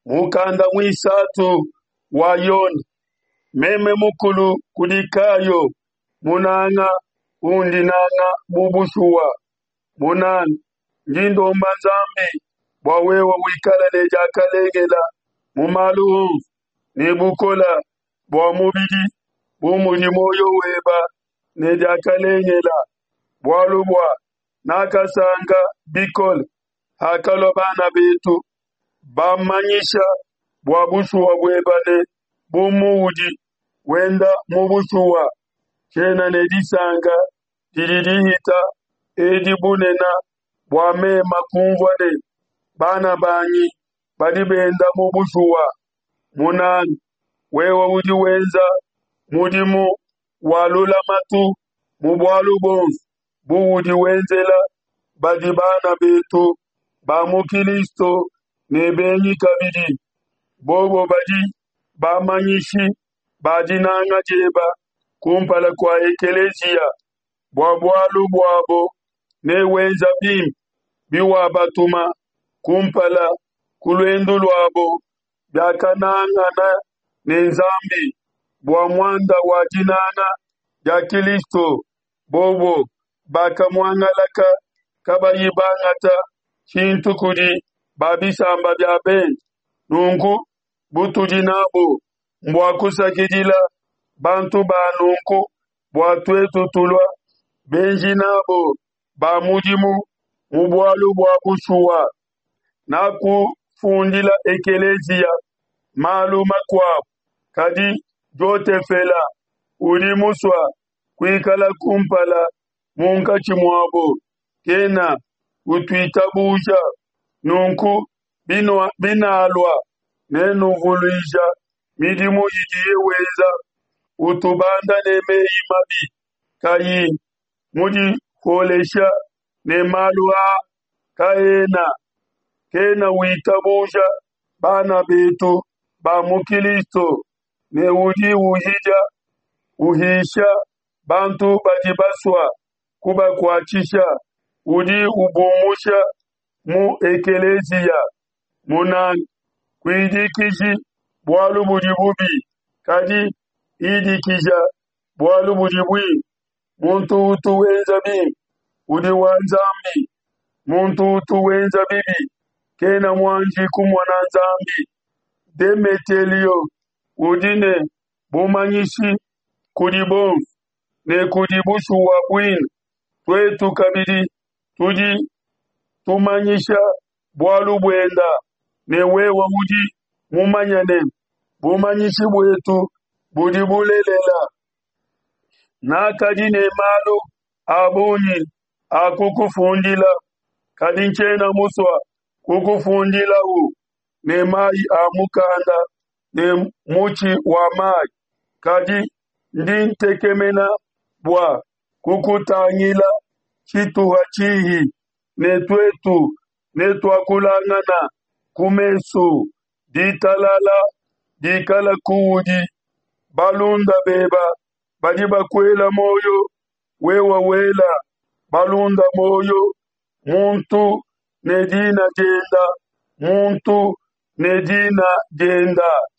mukanda mwisatu wa Yona, meme mukulu kudikayo, munanga undi nanga bubushuwa, munanga njindomba nzambi, bwawewa wikala neja kalengela, mumalu nebukola, bwa mubidi, bumudi moyo weba, neja kalengela, bwalubwa, nakasanga bikola, hakalo bana betu, bamanyisha, bwabushuwa bwebane, bumuudi, wenda mubushuwa, kena nedisanga, dididihita, edibunena, bwamema kumvwane, bana banyi, badibenda mubushuwa, munani, wewa udi wenza, mudimu, walula matu, mubwalu bonsu, buudi wenzela, badibana betu, bamukilisto, nebenyi kabidi, bobo badi, bamanyishi, badinanga jeba, kumpala kwa ekelezia, bwabwalu bwabo, ne wenza bim, biwa batuma, kumpala, kulwendu lwabo, byakanangana, nenzambi, bwamwanda wajinana, ya Kilisto, bobo, bakamwangalaka, kabayibangata, chintukudi, babisamba bya ben, nungu, butujinabo, mbwakusakidila, bantu banunku, bwatwetutulwa, benjinabo, bamujimu, mubwalu bwabushuwa, nakufundila ekelezia, maluma kwabo, kadi jotefela, ulimuswa, kwikala kumpala, munka chimwabo, kena, utwitabusha, nunku, binalwa, nenuvuluisha, midimu yijiye weza, utubanda nemei mabi, kayi, mudi kolesha, nemalwa, kaena, kena witabusha, bana betu, bamukilisto, ne udi uhija, uhisha, bantu bajibaswa, kuba kuachisha, udi ubumusha, mu ekelezia, munang, kuidikiji, bwalu budibubi, kadi, idikija, bwalu budibui, muntu utu wenza bi, udi wanzambi, muntu utu wenza bibi, kena mwanji kumwana nzambi, demetelio, udine, bumanyishi, kudibon, ne kudibushu wabwin, twetu kabidi, tuji, tumanyisha, bwalu bwenda, ne wewa udi, mumanyane, bumanyishi bwetu, budibulelela, nakadine malu, abunyi, akukufundila, kadinchena muswa, kukufundila u, ne mai amukanda, ne muchi wa mai, kadi ndintekemena bwa, kukutangila, chitu hachihi, netwetu, netwakulangana, kumesu, ditalala, dikala kuudi, balunda beba, badiba kwela moyo, wewa wela, balunda moyo, muntu, nedina jenda, muntu, nedina jenda.